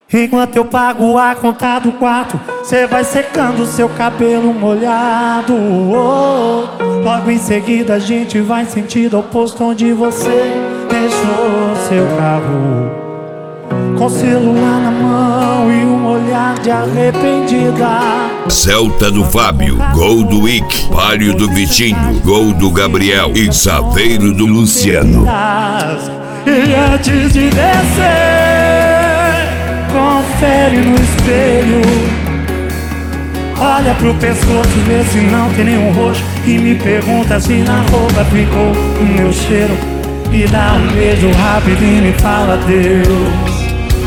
Enquanto eu pago a conta do quarto, cê vai secando seu cabelo molhado. Logo em seguida a gente vai em sentido oposto, onde você deixou seu carro, com celular na mão e um olhar de arrependida. Celta do Fábio, gol do Ick. Palio do Vitinho, gol do Gabriel. E Saveiro do Luciano. E antes de descer, confere no espelho, olha pro pescoço, vê se não tem nenhum roxo, e me pergunta se na roupa ficou o meu cheiro. E dá um beijo rápido e me fala adeus,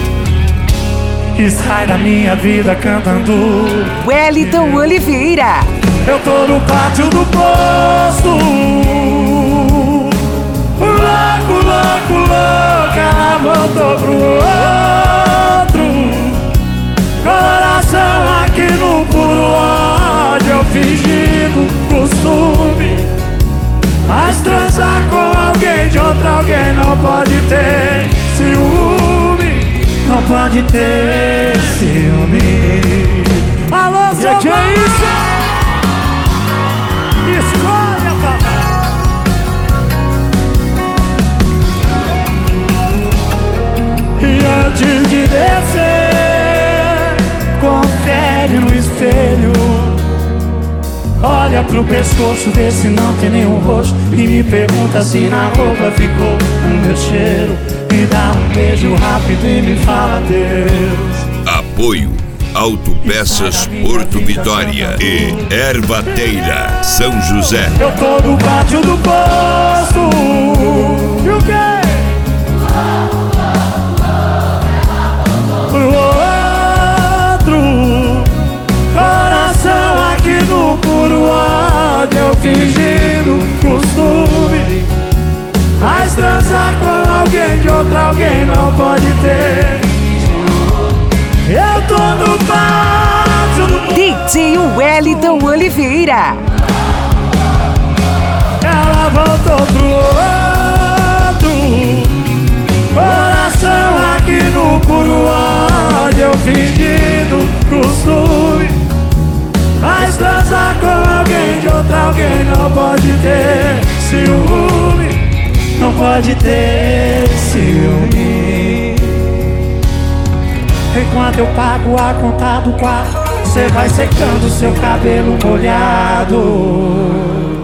e sai da minha vida cantando Wellington Oliveira. Eu tô no pátio do posto, louco, louco, louco, ela voltou pro outro. Coração aqui no puro ódio, eu fingindo costume, mas transar com alguém de outro alguém não pode ter ciúme. Não pode ter ciúme. Alô, seu que é isso? Escolha, papai. E antes de descer, confere no espelho, olha pro pescoço, vê se não tem nenhum roxo, e me pergunta se na roupa ficou o meu cheiro. Me dá um beijo rápido e me fala adeus. Apoio Autopeças Porto Vitória e Ervateira São José. Eu tô no pátio do posto. E o quê? Pro outro. Coração aqui no puro ódio, eu fingindo costume, mas transar com alguém de outro alguém não pode ter. Eu tô no pátio do DJ Wellington Oliveira. Ela voltou pro outro. Coração aqui no puro ódio, eu fingindo costume, mas transar com alguém de outro alguém não pode ter ciúme. Não pode ter ciúme. Enquanto eu pago a conta do quarto, cê vai secando seu cabelo molhado.